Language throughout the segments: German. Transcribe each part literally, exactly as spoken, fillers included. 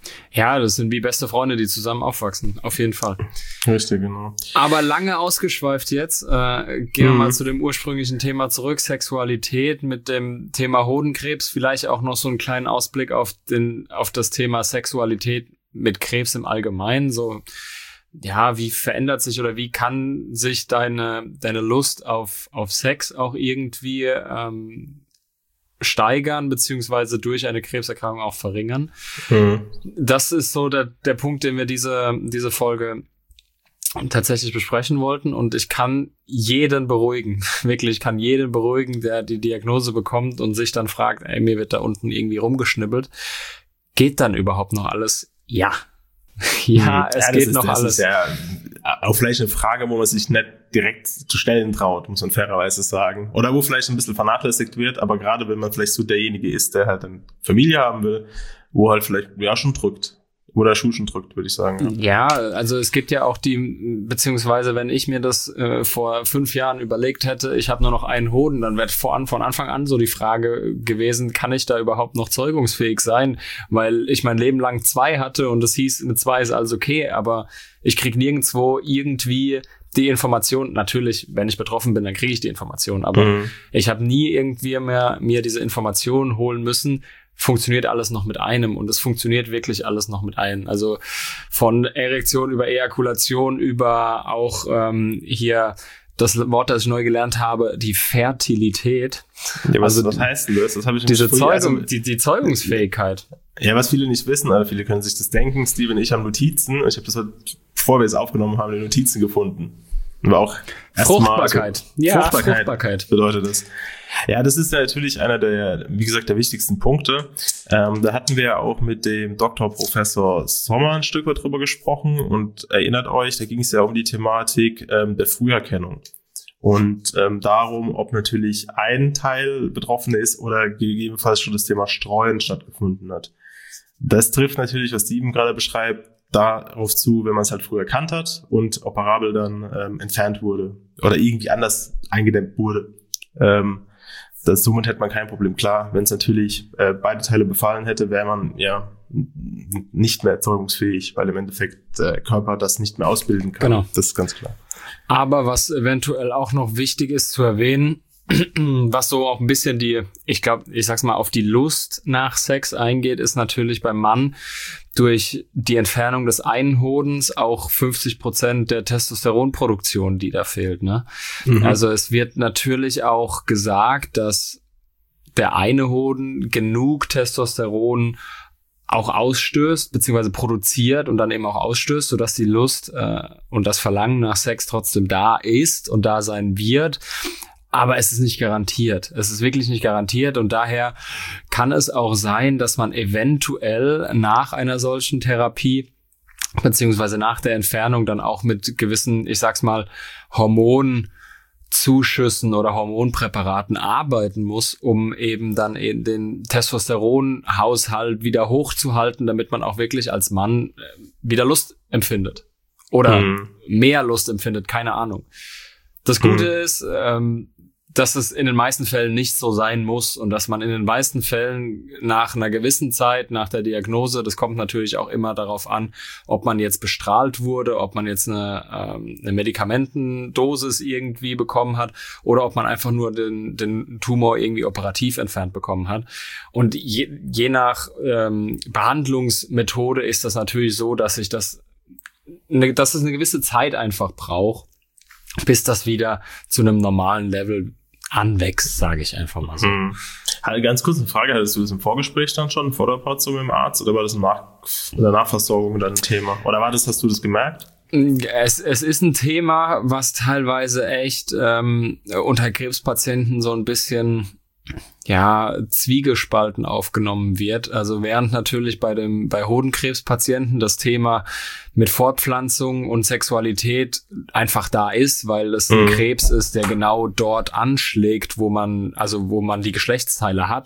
Ja, das sind wie beste Freunde, die zusammen aufwachsen, auf jeden Fall. Richtig, genau. Aber lange ausgeschweift jetzt. Äh, gehen wir mhm. mal zu dem ursprünglichen Thema zurück, Sexualität mit dem Thema Hodenkrebs. Vielleicht auch noch so einen kleinen Ausblick auf den, auf das Thema Sexualität mit Krebs im Allgemeinen. So, ja, wie verändert sich oder wie kann sich deine, deine Lust auf, auf Sex auch irgendwie ähm, steigern, beziehungsweise durch eine Krebserkrankung auch verringern. Mhm. Das ist so der, der Punkt, den wir diese, diese Folge tatsächlich besprechen wollten. Und ich kann jeden beruhigen, wirklich, ich kann jeden beruhigen, der die Diagnose bekommt und sich dann fragt, ey, mir wird da unten irgendwie rumgeschnibbelt. Geht dann überhaupt noch alles? Ja. Ja, es ja, geht ist, noch das alles. Ist ja auch vielleicht eine Frage, wo man sich nicht direkt zu stellen traut, muss man fairerweise sagen. Oder wo vielleicht ein bisschen vernachlässigt wird, aber gerade wenn man vielleicht so derjenige ist, der halt eine Familie haben will, wo halt vielleicht ja schon drückt. Wo der Schuh schon drückt, würde ich sagen. Ja. ja, also es gibt ja auch die, beziehungsweise wenn ich mir das äh, vor fünf Jahren überlegt hätte, ich habe nur noch einen Hoden, dann wäre von, von Anfang an so die Frage gewesen, kann ich da überhaupt noch zeugungsfähig sein? Weil ich mein Leben lang zwei hatte und es hieß, mit zwei ist alles okay, aber ich krieg nirgendwo irgendwie die Information. Natürlich, wenn ich betroffen bin, dann kriege ich die Information, aber mhm. ich habe nie irgendwie mehr mir diese Informationen holen müssen. Funktioniert alles noch mit einem und es funktioniert wirklich alles noch mit einem. Also von Erektion über Ejakulation über auch ähm, hier das Wort, das ich neu gelernt habe, die Fertilität. Ja, was, also was heißt denn das? Das habe ich diese Zeugung, also, die, die Zeugungsfähigkeit. Ja, was viele nicht wissen, aber viele können sich das denken. Steve und ich haben Notizen. Ich habe das, bevor wir es aufgenommen haben, die Notizen gefunden. Aber auch Fruchtbarkeit. Mal, ja, Fruchtbarkeit, Fruchtbarkeit bedeutet das. Ja, das ist ja natürlich einer der, wie gesagt, der wichtigsten Punkte. Ähm, da hatten wir ja auch mit dem Doktor Professor Sommer ein Stück weit drüber gesprochen und erinnert euch, da ging es ja um die Thematik ähm, der Früherkennung und ähm, darum, ob natürlich ein Teil betroffen ist oder gegebenenfalls schon das Thema Streuen stattgefunden hat. Das trifft natürlich, was Steven gerade beschreibt, darauf zu, wenn man es halt früh erkannt hat und operabel dann ähm, entfernt wurde oder irgendwie anders eingedämmt wurde. Ähm, das, somit hätte man kein Problem. Klar, wenn es natürlich äh, beide Teile befallen hätte, wäre man ja nicht mehr erzeugungsfähig, weil im Endeffekt der Körper das nicht mehr ausbilden kann. Genau. Das ist ganz klar. Aber was eventuell auch noch wichtig ist zu erwähnen, was so auch ein bisschen die, ich glaube, ich sag's mal, auf die Lust nach Sex eingeht, ist natürlich beim Mann durch die Entfernung des einen Hodens auch fünfzig Prozent der Testosteronproduktion, die da fehlt, ne? Mhm. Also es wird natürlich auch gesagt, dass der eine Hoden genug Testosteron auch ausstößt, beziehungsweise produziert und dann eben auch ausstößt, sodass die Lust äh, und das Verlangen nach Sex trotzdem da ist und da sein wird. Aber es ist nicht garantiert. Es ist wirklich nicht garantiert und daher kann es auch sein, dass man eventuell nach einer solchen Therapie beziehungsweise nach der Entfernung dann auch mit gewissen, ich sag's mal, Hormonzuschüssen oder Hormonpräparaten arbeiten muss, um eben dann eben den Testosteronhaushalt wieder hochzuhalten, damit man auch wirklich als Mann wieder Lust empfindet. Oder mhm. mehr Lust empfindet, keine Ahnung. Das Gute mhm. ist, ähm, dass es in den meisten Fällen nicht so sein muss und dass man in den meisten Fällen nach einer gewissen Zeit, nach der Diagnose, das kommt natürlich auch immer darauf an, ob man jetzt bestrahlt wurde, ob man jetzt eine, ähm, eine Medikamentendosis irgendwie bekommen hat oder ob man einfach nur den, den Tumor irgendwie operativ entfernt bekommen hat. Und je, je nach ähm, Behandlungsmethode ist das natürlich so, dass sich das, eine, dass es eine gewisse Zeit einfach braucht, bis das wieder zu einem normalen Level anwächst, sage ich einfach mal so. Hm. Halt, ganz kurz eine Frage, hattest du das im Vorgespräch dann schon, vor der Operation mit dem Arzt, oder war das nach, in der Nachversorgung dann ein Thema? Oder war das, hast du das gemerkt? Es, es ist ein Thema, was teilweise echt ähm, unter Krebspatienten so ein bisschen ja zwiegespalten aufgenommen wird. Also während natürlich bei dem bei Hodenkrebspatienten das Thema mit Fortpflanzung und Sexualität einfach da ist, weil es ein mhm. Krebs ist, der genau dort anschlägt, wo man also wo man die Geschlechtsteile hat.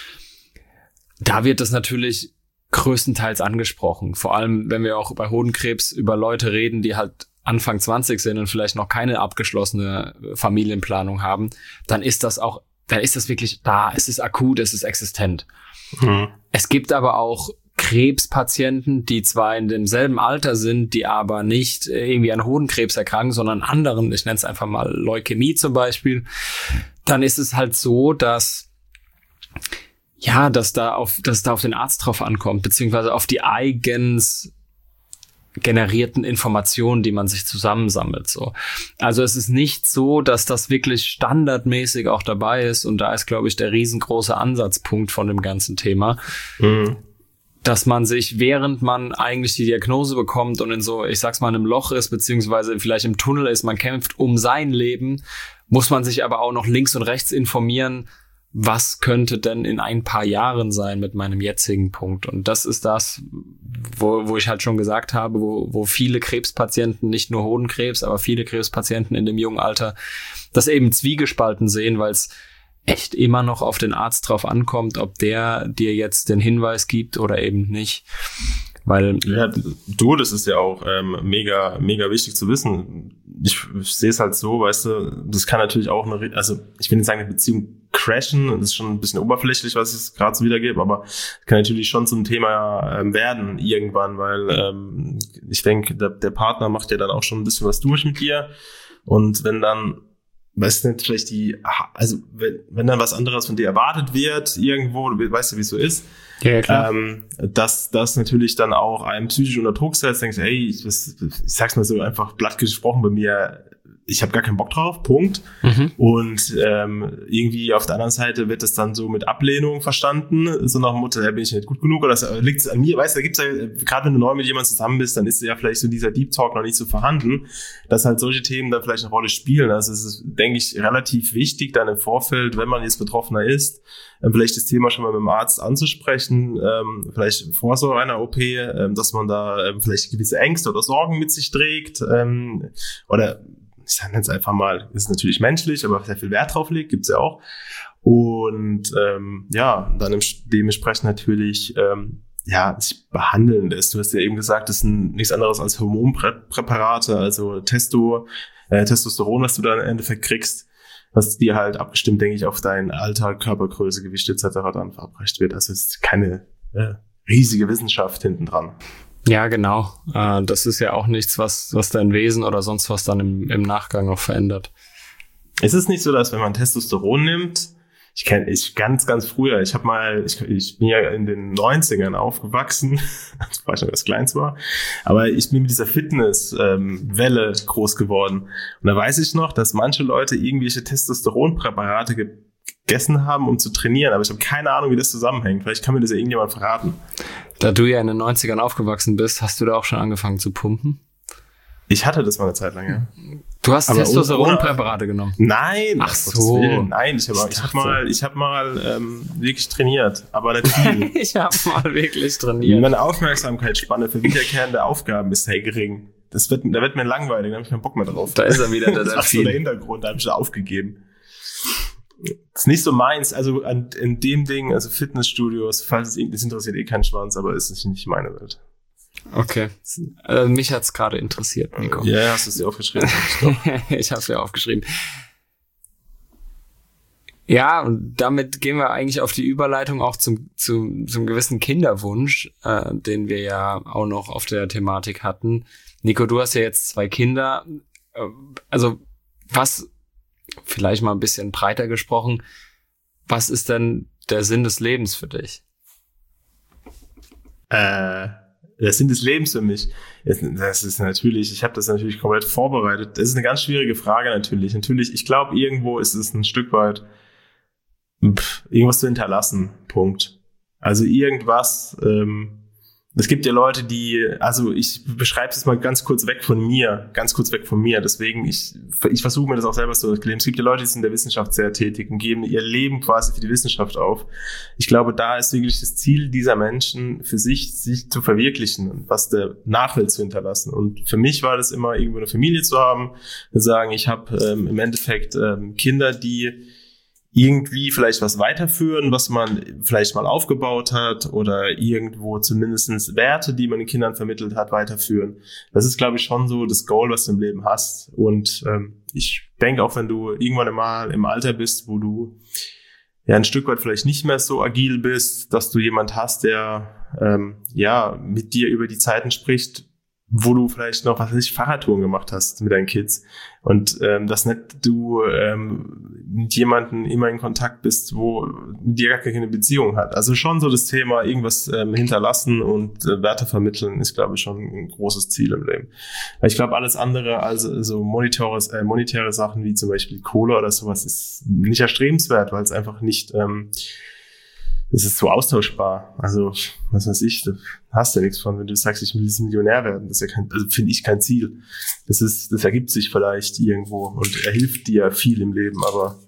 Da wird das natürlich größtenteils angesprochen. Vor allem, wenn wir auch bei Hodenkrebs über Leute reden, die halt Anfang zwanzig sind und vielleicht noch keine abgeschlossene Familienplanung haben, dann ist das auch dann ist das wirklich da, es ist akut, es ist existent. Mhm. Es gibt aber auch Krebspatienten, die zwar in demselben Alter sind, die aber nicht irgendwie an Hodenkrebs erkranken, sondern anderen, ich nenne es einfach mal Leukämie zum Beispiel, dann ist es halt so, dass ja, dass da auf, dass da auf den Arzt drauf ankommt, beziehungsweise auf die eigens generierten Informationen, die man sich zusammensammelt, so. Also es ist nicht so, dass das wirklich standardmäßig auch dabei ist, und da ist, glaube ich, der riesengroße Ansatzpunkt von dem ganzen Thema, mhm. dass man sich, während man eigentlich die Diagnose bekommt und in so, ich sag's mal, einem Loch ist, beziehungsweise vielleicht im Tunnel ist, man kämpft um sein Leben, muss man sich aber auch noch links und rechts informieren, was könnte denn in ein paar Jahren sein mit meinem jetzigen Punkt. Und das ist das, wo, wo ich halt schon gesagt habe, wo, wo viele Krebspatienten, nicht nur Hodenkrebs, aber viele Krebspatienten in dem jungen Alter das eben zwiegespalten sehen, weil es echt immer noch auf den Arzt drauf ankommt, ob der dir jetzt den Hinweis gibt oder eben nicht. Weil ja, du, das ist ja auch ähm, mega, mega wichtig zu wissen. Ich, ich sehe es halt so, weißt du, das kann natürlich auch eine, also ich will nicht sagen, eine Beziehung crashen, das ist schon ein bisschen oberflächlich, was ich gerade so wiedergebe, aber kann natürlich schon zum Thema ähm, werden irgendwann, weil ähm, ich denke, der, der Partner macht ja dann auch schon ein bisschen was durch mit dir, und wenn dann, weißt du nicht, vielleicht die, also wenn, wenn dann was anderes von dir erwartet wird irgendwo, du weißt ja, wie es so ist, ja, ja, klar. Ähm, dass das natürlich dann auch einem psychisch unter Druck setzt, denkst, ey, ich, ich sag's mal so einfach platt gesprochen bei mir, ich habe gar keinen Bock drauf, Punkt. Mhm. Und ähm, irgendwie auf der anderen Seite wird es dann so mit Ablehnung verstanden, so nach dem Motto, ja, bin ich nicht gut genug, oder liegt es an mir, weißt du, da gibt's ja, gerade wenn du neu mit jemandem zusammen bist, dann ist ja vielleicht so dieser Deep Talk noch nicht so vorhanden, dass halt solche Themen dann vielleicht eine Rolle spielen. Also es ist, denke ich, relativ wichtig, dann im Vorfeld, wenn man jetzt Betroffener ist, vielleicht das Thema schon mal mit dem Arzt anzusprechen, ähm, vielleicht vor so einer O P, ähm, dass man da ähm, vielleicht gewisse Ängste oder Sorgen mit sich trägt, ähm, oder ich sage jetzt einfach mal, ist natürlich menschlich, aber sehr viel Wert drauf legt, gibt's ja auch. Und ähm, ja, dann im, dementsprechend natürlich ähm, ja, sich behandeln lässt. Du hast ja eben gesagt, das sind nichts anderes als Hormonpräparate, also Testo, äh, Testosteron, was du da im Endeffekt kriegst, was dir halt abgestimmt, denke ich, auf dein Alter, Körpergröße, Gewicht et cetera dann verabreicht wird. Also es ist keine äh, riesige Wissenschaft hinten dran. Ja, genau. Äh, das ist ja auch nichts, was, was dein Wesen oder sonst was dann im, im Nachgang noch verändert. Es ist nicht so, dass wenn man Testosteron nimmt, ich kenne ich ganz, ganz früher, ich habe mal, ich, ich bin ja in den neunzigern aufgewachsen, das war schon das Kleins war, aber ich bin mit dieser Fitness-Welle ähm, groß geworden. Und da weiß ich noch, dass manche Leute irgendwelche Testosteronpräparate ge- gegessen haben, um zu trainieren, aber ich habe keine Ahnung, wie das zusammenhängt. Vielleicht kann mir das ja irgendjemand verraten. Da du ja in den neunzigern aufgewachsen bist, hast du da auch schon angefangen zu pumpen? Ich hatte das mal eine Zeit lang, ja. Du hast Testosteronpräparate genommen? Nein. Ach so. Nein, ich habe ich hab mal, ich hab mal ähm, wirklich trainiert, aber nicht viel. Ich habe mal wirklich trainiert. Meine Aufmerksamkeitsspanne für wiederkehrende Aufgaben ist sehr gering. Das wird, da wird mir langweilig, da habe ich keinen Bock mehr drauf. Da ist er wieder, der Das ist so der Hintergrund, da habe ich schon aufgegeben. Das ist nicht so meins, also an, in dem Ding, also Fitnessstudios, falls es irgendwas interessiert, eh kein Schwanz, aber es ist nicht meine Welt. Okay. Also mich hat's gerade interessiert, Nico. Ja, hast du es dir aufgeschrieben? Ich habe es mir aufgeschrieben. Ja, und damit gehen wir eigentlich auf die Überleitung auch zum, zum, zum gewissen Kinderwunsch, äh, den wir ja auch noch auf der Thematik hatten. Nico, du hast ja jetzt zwei Kinder. Also was, vielleicht mal ein bisschen breiter gesprochen, was ist denn der Sinn des Lebens für dich? Äh, der Sinn des Lebens für mich, das ist natürlich, ich habe das natürlich komplett vorbereitet. Das ist eine ganz schwierige Frage natürlich. Natürlich, ich glaube, irgendwo ist es ein Stück weit pff, irgendwas zu hinterlassen, Punkt. Also irgendwas, ähm, es gibt ja Leute, die, also ich beschreibe es mal ganz kurz weg von mir, ganz kurz weg von mir, deswegen, ich ich versuche mir das auch selber zu erklären. Es gibt ja Leute, die sind in der Wissenschaft sehr tätig und geben ihr Leben quasi für die Wissenschaft auf. Ich glaube, da ist wirklich das Ziel dieser Menschen, für sich, sich zu verwirklichen und was der Nachwelt zu hinterlassen. Und für mich war das immer, irgendwo eine Familie zu haben, zu sagen, ich habe ähm, im Endeffekt ähm, Kinder, die irgendwie vielleicht was weiterführen, was man vielleicht mal aufgebaut hat oder irgendwo zumindest Werte, die man den Kindern vermittelt hat, weiterführen. Das ist, glaube ich, schon so das Goal, was du im Leben hast. Und ähm, ich denke auch, wenn du irgendwann mal im Alter bist, wo du ja ein Stück weit vielleicht nicht mehr so agil bist, dass du jemand hast, der ähm, ja mit dir über die Zeiten spricht, wo du vielleicht noch, was weiß ich, Fahrradtouren gemacht hast mit deinen Kids und ähm, dass nicht du ähm, mit jemandem immer in Kontakt bist, wo mit dir gar keine Beziehung hat. Also schon so das Thema irgendwas ähm, hinterlassen und äh, Werte vermitteln ist, glaube ich, schon ein großes Ziel im Leben. Weil ich glaube, alles andere als so monetäre, äh, monetäre Sachen wie zum Beispiel Kohle oder sowas ist nicht erstrebenswert, weil es einfach nicht ähm, das ist so austauschbar. Also, was weiß ich, da hast du ja nichts von, wenn du sagst, ich will jetzt Millionär werden. Das ist ja kein, also finde ich kein Ziel. Das ist, das ergibt sich vielleicht irgendwo und er hilft dir viel im Leben, aber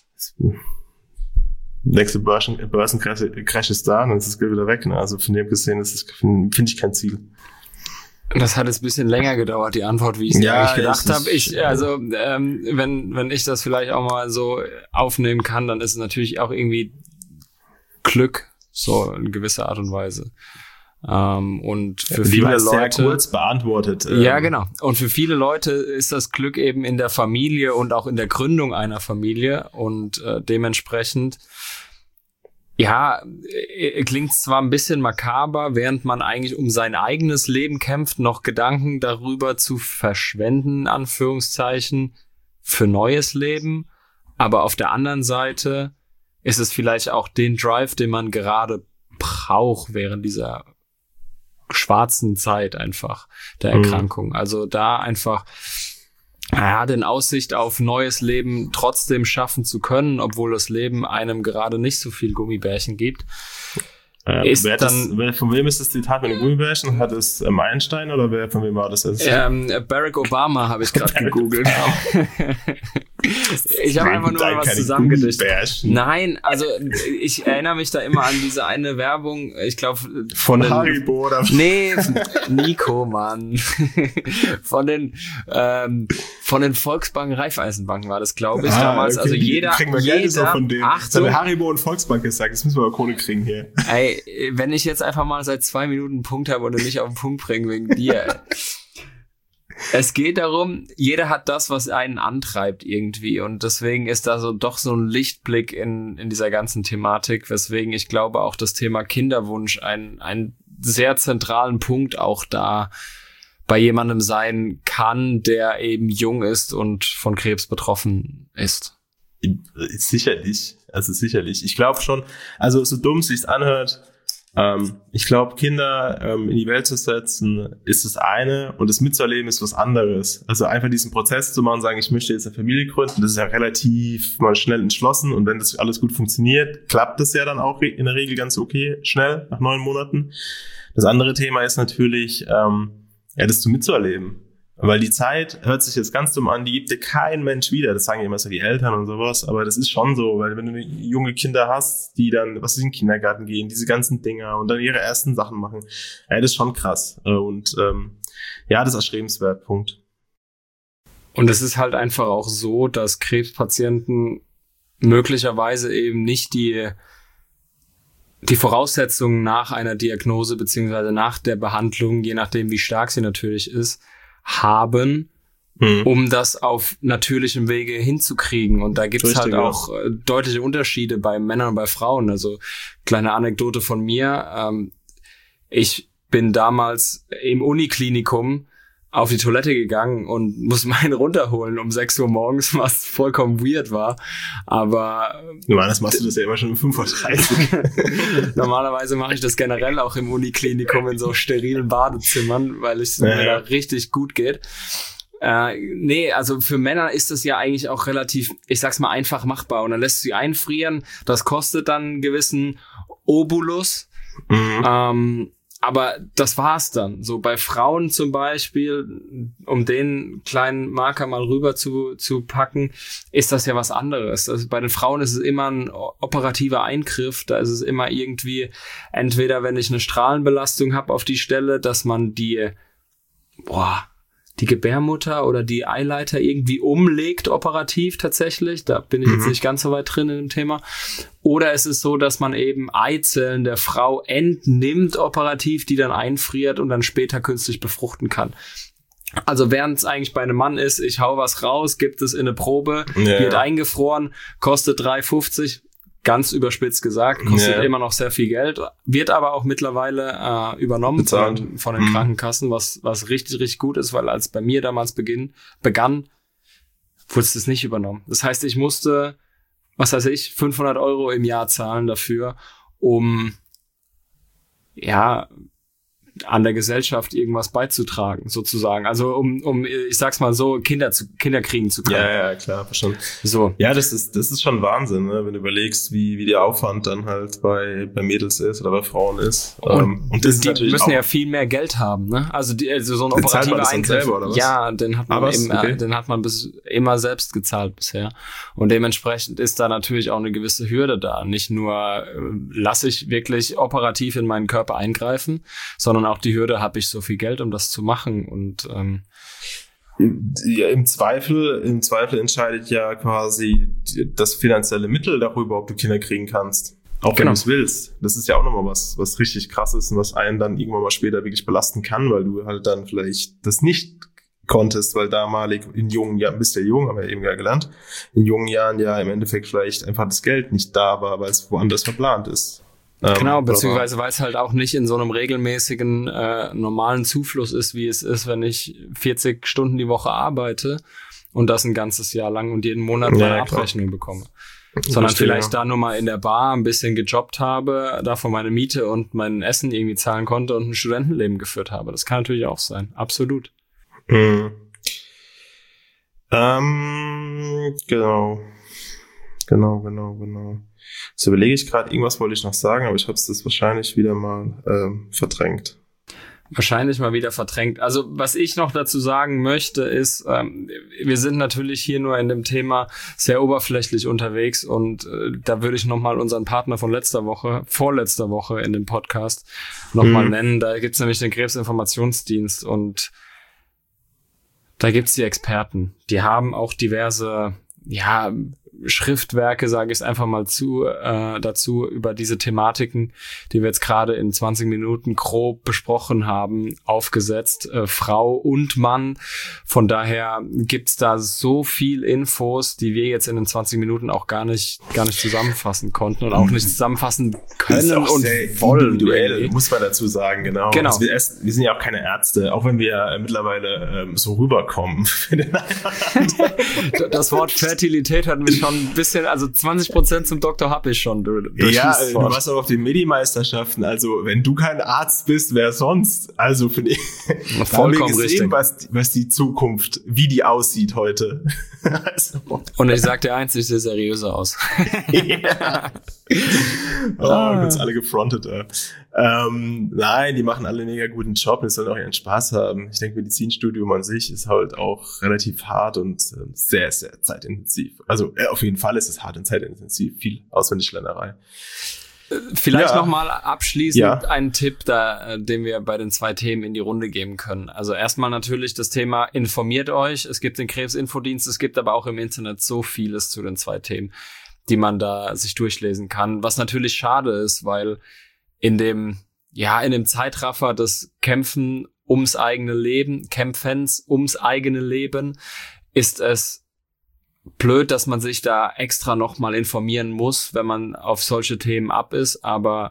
nächste Börsen, Börsencrash ist da und dann ist das Geld wieder weg. Ne? Also von dem gesehen, das ist, finde find ich kein Ziel. Das hat jetzt ein bisschen länger gedauert, die Antwort, wie ich es ja, eigentlich gedacht habe. Ich, also, ähm, wenn, wenn ich das vielleicht auch mal so aufnehmen kann, dann ist es natürlich auch irgendwie Glück, so in gewisser Art und Weise. Ähm, und für die viele Leute sehr kurz beantwortet. Ähm, ja, genau. Und für viele Leute ist das Glück eben in der Familie und auch in der Gründung einer Familie und äh, dementsprechend, ja, äh, klingt zwar ein bisschen makaber, während man eigentlich um sein eigenes Leben kämpft, noch Gedanken darüber zu verschwenden, in Anführungszeichen, für neues Leben, aber auf der anderen Seite ist es vielleicht auch den Drive, den man gerade braucht während dieser schwarzen Zeit einfach der Erkrankung. Mhm. Also da einfach ja, in Aussicht auf neues Leben trotzdem schaffen zu können, obwohl das Leben einem gerade nicht so viel Gummibärchen gibt. Äh, ist wer dann, das, von wem ist das Zitat mit den Gummibärchen? Hat es ähm, Einstein oder wer, von wem war das jetzt? Ähm, Barack Obama habe ich gerade gegoogelt. Ich habe einfach nur mal was zusammengedichtet. Nein, also ich erinnere mich da immer an diese eine Werbung, ich glaube von, von Haribo oder nee, Nico, Mann. von den ähm, von den Volksbanken, Raiffeisenbanken war das, glaube ich, ah, damals. Okay. Also jeder, kriegen wir jeder, Geld so von denen. Achtung, so Haribo und Volksbank gesagt, das müssen wir aber Kohle kriegen hier. Ey, wenn ich jetzt einfach mal seit zwei Minuten einen Punkt habe und du nicht auf den Punkt bringen wegen dir. Es geht darum, jeder hat das, was einen antreibt irgendwie und deswegen ist da so doch so ein Lichtblick in in dieser ganzen Thematik, weswegen ich glaube auch das Thema Kinderwunsch ein einen sehr zentralen Punkt auch da bei jemandem sein kann, der eben jung ist und von Krebs betroffen ist. Sicherlich, also sicherlich. Ich glaube schon, also so dumm es sich anhört, Ähm, ich glaube, Kinder ähm, in die Welt zu setzen, ist das eine und das mitzuerleben ist was anderes. Also einfach diesen Prozess zu machen und sagen, ich möchte jetzt eine Familie gründen, das ist ja relativ mal schnell entschlossen und wenn das alles gut funktioniert, klappt das ja dann auch in der Regel ganz okay, schnell, nach neun Monaten. Das andere Thema ist natürlich, ähm, ja, das zu mitzuerleben. Weil die Zeit, hört sich jetzt ganz dumm an, die gibt dir kein Mensch wieder. Das sagen ja immer so die Eltern und sowas. Aber das ist schon so, weil wenn du junge Kinder hast, die dann, was ist, in den Kindergarten gehen, diese ganzen Dinger und dann ihre ersten Sachen machen, ja, das ist schon krass. Und ähm, ja, das ist erstrebenswert, Punkt. Und es ist halt einfach auch so, dass Krebspatienten möglicherweise eben nicht die die Voraussetzungen nach einer Diagnose beziehungsweise nach der Behandlung, je nachdem wie stark sie natürlich ist, haben, hm. um das auf natürlichem Wege hinzukriegen. Und da gibt's Richtig, halt auch ja. deutliche Unterschiede bei Männern und bei Frauen. Also kleine Anekdote von mir. Ähm, ich bin damals im Uniklinikum auf die Toilette gegangen und muss meinen runterholen um sechs Uhr morgens, was vollkommen weird war. Aber normalerweise machst du das ja immer schon um fünf Uhr dreißig. Normalerweise mache ich das generell auch im Uniklinikum in so sterilen Badezimmern, weil es ja, mir ja. da richtig gut geht. Äh, nee, also für Männer ist das ja eigentlich auch relativ, ich sag's mal, einfach machbar. Und dann lässt du sie einfrieren. Das kostet dann einen gewissen Obolus. Mhm. Ähm, Aber das war's dann. So bei Frauen zum Beispiel, um den kleinen Marker mal rüber zu, zu packen, ist das ja was anderes. Also bei den Frauen ist es immer ein operativer Eingriff. Da ist es immer irgendwie, entweder wenn ich eine Strahlenbelastung habe auf die Stelle, dass man die, boah, die Gebärmutter oder die Eileiter irgendwie umlegt operativ tatsächlich. Da bin ich mhm. jetzt nicht ganz so weit drin in dem Thema. Oder es ist so, dass man eben Eizellen der Frau entnimmt operativ, die dann einfriert und dann später künstlich befruchten kann. Also während es eigentlich bei einem Mann ist, ich hau was raus, gibt es in eine Probe, ja. wird eingefroren, kostet drei fünfzig, ganz überspitzt gesagt, kostet Ja. immer noch sehr viel Geld, wird aber auch mittlerweile äh, übernommen Bezahlt. von, von den Mhm. Krankenkassen, was, was richtig, richtig gut ist, weil als bei mir damals beginn, begann, wurde es nicht übernommen. Das heißt, ich musste, was weiß ich, fünfhundert Euro im Jahr zahlen dafür, um ja an der Gesellschaft irgendwas beizutragen, sozusagen. Also um, um ich sag's mal so, Kinder zu Kinder kriegen zu können. Ja, ja, klar, verstanden. So. Ja, das ist, das ist schon Wahnsinn, ne? Wenn du überlegst, wie, wie der Aufwand dann halt bei, bei Mädels ist oder bei Frauen ist. Und, Ähm, und das ist die natürlich müssen auch, ja viel mehr Geld haben, ne? Also, die, also so ein Dann zahlt man operativer das dann Eingriff. selber, oder was? Ja, den hat man, Ah, was? eben, Okay. äh, den hat man bis immer selbst gezahlt bisher. Und dementsprechend ist da natürlich auch eine gewisse Hürde da. Nicht nur äh, lasse ich wirklich operativ in meinen Körper eingreifen, sondern auch die Hürde, habe ich so viel Geld, um das zu machen. Und ähm, ja, im Zweifel, im Zweifel entscheidet ja quasi das finanzielle Mittel darüber, ob du Kinder kriegen kannst. Auch wenn Genau. du es willst. Das ist ja auch nochmal was, was richtig krass ist und was einen dann irgendwann mal später wirklich belasten kann, weil du halt dann vielleicht das nicht konntest, weil damalig in jungen Jahren, bist ja jung, haben wir eben ja gelernt, in jungen Jahren ja im Endeffekt vielleicht einfach das Geld nicht da war, weil es woanders verplant ist. genau, Ähm, beziehungsweise weil es halt auch nicht in so einem regelmäßigen, äh, normalen Zufluss ist, wie es ist, wenn ich vierzig Stunden die Woche arbeite und das ein ganzes Jahr lang und jeden Monat meine Ja, klar. Abrechnung bekomme. Sondern Verstehe, vielleicht ja. da nur mal in der Bar ein bisschen gejobbt habe, davon meine Miete und mein Essen irgendwie zahlen konnte und ein Studentenleben geführt habe. Das kann natürlich auch sein. Absolut. Mhm. Ähm, genau. Genau, genau, genau. Jetzt überlege ich gerade, irgendwas wollte ich noch sagen, aber ich habe es das wahrscheinlich wieder mal ähm, verdrängt. Wahrscheinlich mal wieder verdrängt. Also was ich noch dazu sagen möchte, ist, ähm, wir sind natürlich hier nur in dem Thema sehr oberflächlich unterwegs und äh, da würde ich nochmal unseren Partner von letzter Woche, vorletzter Woche in dem Podcast nochmal Mhm. nennen. Da gibt's nämlich den Krebsinformationsdienst und da gibt's die Experten. Die haben auch diverse, ja, Schriftwerke, sage ich es einfach mal zu, äh, dazu über diese Thematiken, die wir jetzt gerade in zwanzig Minuten grob besprochen haben, aufgesetzt, äh, Frau und Mann. Von daher gibt's da so viel Infos, die wir jetzt in den zwanzig Minuten auch gar nicht, gar nicht zusammenfassen konnten und auch nicht zusammenfassen können und wollen. individuell, irgendwie. muss man dazu sagen, genau. Genau. Also wir, erst, wir sind ja auch keine Ärzte, auch wenn wir äh, mittlerweile ähm, so rüberkommen. Für den Das Wort Fertilität hat mich schon ein bisschen, also zwanzig Prozent zum Doktor habe ich schon. Du, durch Ja, dieses äh, du Wort. warst auch auf den Medi-Meisterschaften, also wenn du kein Arzt bist, wer sonst? Also finde ich, da haben wir Vollkommen gesehen, richtig. was, was die Zukunft, wie die aussieht heute. Also, Und ich sag dir eins, ich sehe seriöser aus. ja. Oh, Ah. uns alle gefrontet. Äh. Ähm, nein, die machen alle einen mega guten Job, die sollen auch ihren Spaß haben. Ich denke, Medizinstudium an sich ist halt auch relativ hart und äh, sehr, sehr zeitintensiv. Also äh, auf jeden Fall ist es hart und zeitintensiv, viel Auswendiglernerei. Vielleicht Ja. noch mal abschließend Ja. einen Tipp, da, äh, den wir bei den zwei Themen in die Runde geben können. Also erstmal natürlich das Thema, informiert euch. Es gibt den Krebsinfodienst, es gibt aber auch im Internet so vieles zu den zwei Themen, die man da sich durchlesen kann. Was natürlich schade ist, weil in dem, ja, in dem Zeitraffer des Kämpfen ums eigene Leben, Kämpfens ums eigene Leben, ist es blöd, dass man sich da extra nochmal informieren muss, wenn man auf solche Themen ab ist, aber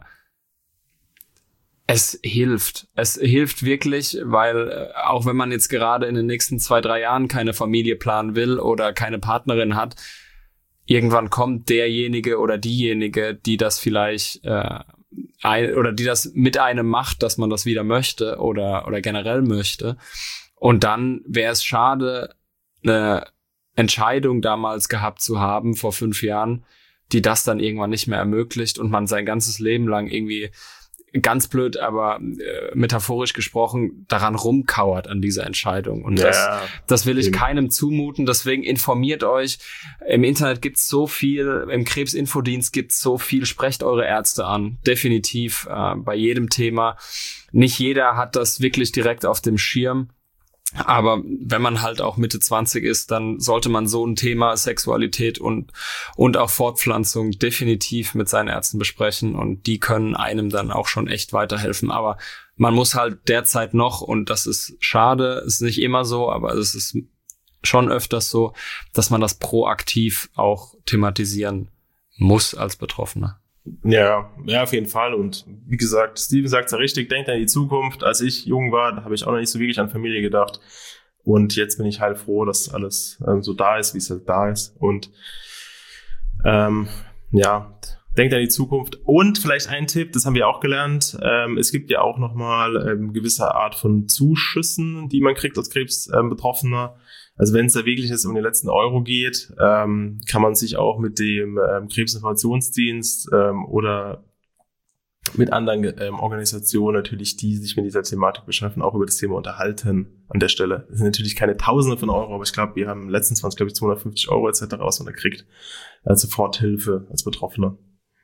es hilft. Es hilft wirklich, weil äh, auch wenn man jetzt gerade in den nächsten zwei, drei Jahren keine Familie planen will oder keine Partnerin hat, irgendwann kommt derjenige oder diejenige, die das vielleicht äh, ein, oder die das mit einem macht, dass man das wieder möchte oder oder generell möchte. Und dann wäre es schade, eine Entscheidung damals gehabt zu haben vor fünf Jahren, die das dann irgendwann nicht mehr ermöglicht und man sein ganzes Leben lang irgendwie ganz blöd, aber äh, metaphorisch gesprochen daran rumkauert an dieser Entscheidung. Und das, Ja, das will ich eben. keinem zumuten. Deswegen informiert euch. Im Internet gibt's so viel, im Krebsinfodienst gibt's so viel. Sprecht eure Ärzte an. Definitiv äh, bei jedem Thema. Nicht jeder hat das wirklich direkt auf dem Schirm. Aber wenn man halt auch Mitte zwanzig ist, dann sollte man so ein Thema Sexualität und und auch Fortpflanzung definitiv mit seinen Ärzten besprechen und die können einem dann auch schon echt weiterhelfen. Aber man muss halt derzeit noch, und das ist schade, ist nicht immer so, aber es ist schon öfters so, dass man das proaktiv auch thematisieren muss als Betroffener. Ja, ja, auf jeden Fall. Und wie gesagt, Steven sagt es ja richtig, denkt an die Zukunft. Als ich jung war, da habe ich auch noch nicht so wirklich an Familie gedacht. Und jetzt bin ich heilfroh, dass alles ähm, so da ist, wie es halt da ist. Und ähm, ja, denkt an die Zukunft. Und vielleicht ein Tipp, das haben wir auch gelernt. Ähm, es gibt ja auch nochmal ähm, gewisse Art von Zuschüssen, die man kriegt als Krebsbetroffener. Ähm, also wenn es da wirklich jetzt um den letzten Euro geht, ähm, kann man sich auch mit dem ähm, Krebsinformationsdienst ähm, oder mit anderen ähm, Organisationen natürlich, die sich mit dieser Thematik beschäftigen, auch über das Thema unterhalten an der Stelle. Das sind natürlich keine Tausende von Euro, aber ich glaube, wir haben letztens waren es, glaube ich, zweihundertfünfzig Euro et cetera, was man da kriegt, als Soforthilfe als Betroffener.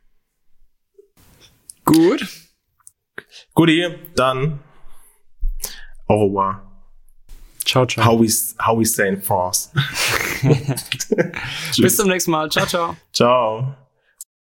Gut. Guti, dann au revoir. Ciao, ciao. How we, how we stay in France. Bis zum nächsten Mal. Ciao, ciao. Ciao.